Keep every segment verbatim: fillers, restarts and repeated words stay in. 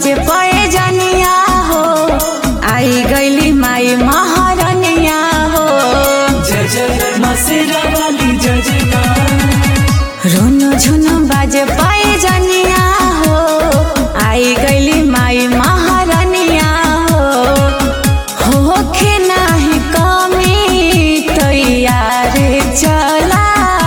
बाजे पाए जनिया हो, आई गईली माई महारनिया हो। जय जय मां शेरा वाली जय जयकार। रोनो झुनो बाजे पाए जनिया हो, आई गईली माई महारनिया हो। होखे नाही कमी तैयार चला,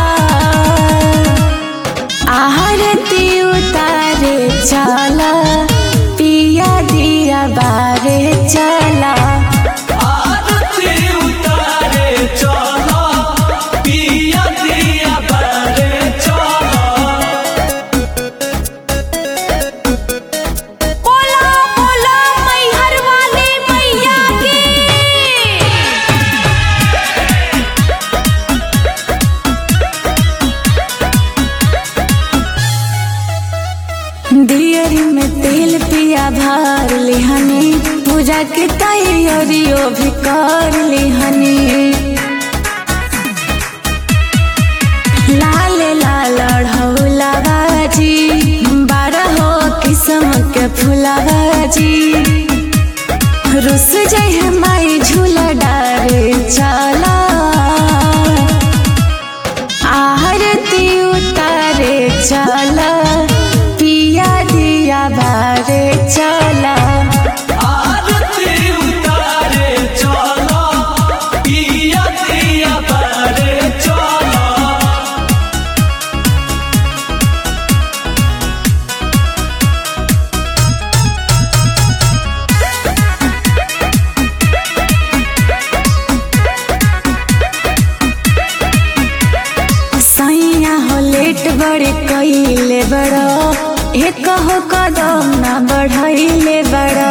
आरती उतारे चला, पिया दिया बारे चला। आरती उतारे चला, पिया दिया बारे चला। बोला बोला मैहर वाली मैया की। दियरी में तेल पिया भर लिहनी, पूजा की तैयारियों भी कर लिहनी। लाल लाल ढौलाबाजी, बारह किस्म के फुलाबाजी। रुस जय माई झूला डारे चला, आरती उतारे चला, पिया दिया बारे चला। आरती उतारे चला, पिया दिया बारे चला। सैया हो लेट बड़े कइले बड़ा, एक हो कदम ना बढ़ाइले बड़ा।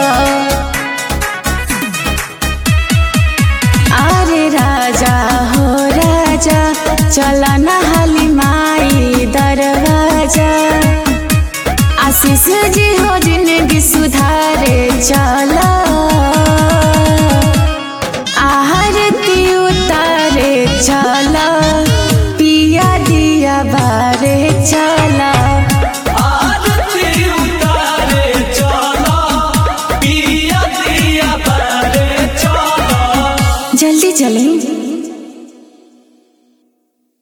अरे राजा हो राजा, चला ना हाली माई दरवाजा। आशीष जी हो जिंदगी सुधारे चला, आरती उतारे चला, पिया दिया बारे चला। आरती उतारे चला, पिया दिया बारे चला। जल्दी चलें।